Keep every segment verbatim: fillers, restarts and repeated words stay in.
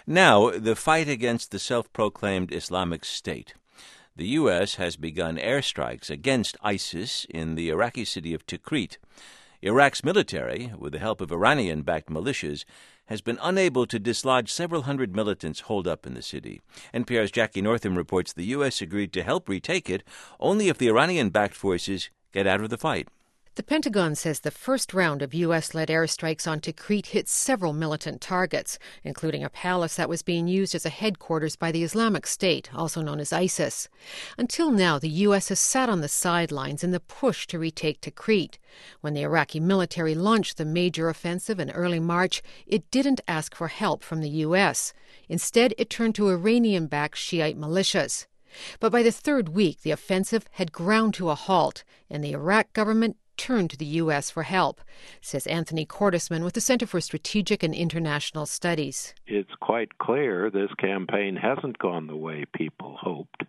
Now, the fight against the self-proclaimed Islamic State. The U S has begun airstrikes against ISIS in the Iraqi city of Tikrit. Iraq's military, with the help of Iranian-backed militias, has been unable to dislodge several hundred militants holed up in the city. N P R's Jackie Northam reports the U S agreed to help retake it only if the Iranian-backed forces get out of the fight. The Pentagon says the first round of U S-led airstrikes on Tikrit hit several militant targets, including a palace that was being used as a headquarters by the Islamic State, also known as ISIS. Until now, the U S has sat on the sidelines in the push to retake Tikrit. When the Iraqi military launched the major offensive in early March, it didn't ask for help from the U S. Instead, it turned to Iranian-backed Shiite militias. But by the third week, the offensive had ground to a halt, and the Iraq government turned to the U S for help, says Anthony Cordesman with the Center for Strategic and International Studies. It's quite clear this campaign hasn't gone the way people hoped.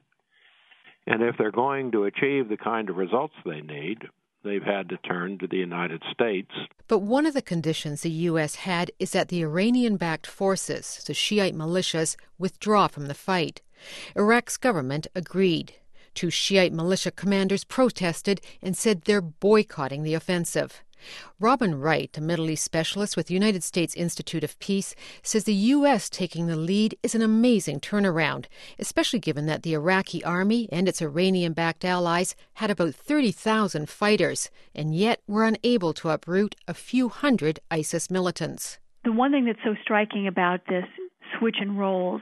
And if they're going to achieve the kind of results they need, they've had to turn to the United States. But one of the conditions the U S had is that the Iranian-backed forces, the Shiite militias, withdraw from the fight. Iraq's government agreed. Two Shiite militia commanders protested and said they're boycotting the offensive. Robin Wright, a Middle East specialist with the United States Institute of Peace, says the U S taking the lead is an amazing turnaround, especially given that the Iraqi army and its Iranian-backed allies had about thirty thousand fighters, and yet were unable to uproot a few hundred ISIS militants. The one thing that's so striking about this switch in roles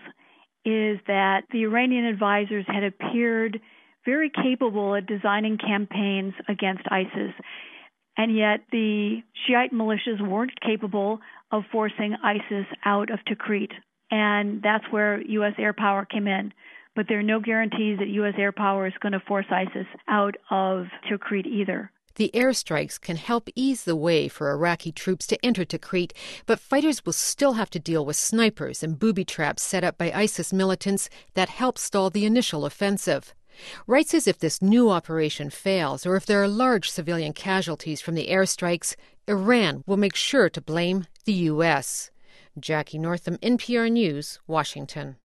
is that the Iranian advisors had appeared very capable at designing campaigns against ISIS, and yet the Shiite militias weren't capable of forcing ISIS out of Tikrit, and that's where U S air power came in. But there are no guarantees that U S air power is going to force ISIS out of Tikrit either. The airstrikes can help ease the way for Iraqi troops to enter Tikrit, but fighters will still have to deal with snipers and booby traps set up by ISIS militants that help stall the initial offensive. Wright says if this new operation fails, or if there are large civilian casualties from the airstrikes, Iran will make sure to blame the U S. Jackie Northam, N P R News, Washington.